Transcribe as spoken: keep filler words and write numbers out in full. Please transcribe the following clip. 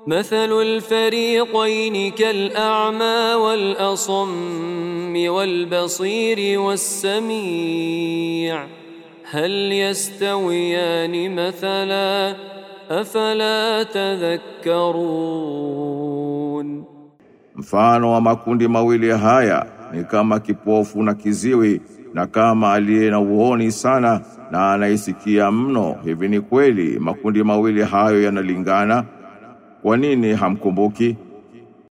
مثل الفريقين كالأعمى والأصم والبصير والسميع هل يستويان مثلا أفلا تذكرون. Mfano wa makundi mawili haya ni kama kipofu na kiziwi na kama aliye na uoni sana na anaisikia mno. Hivi ni kweli makundi mawili hayo yanalingana? Kwa nini hamkumbuki?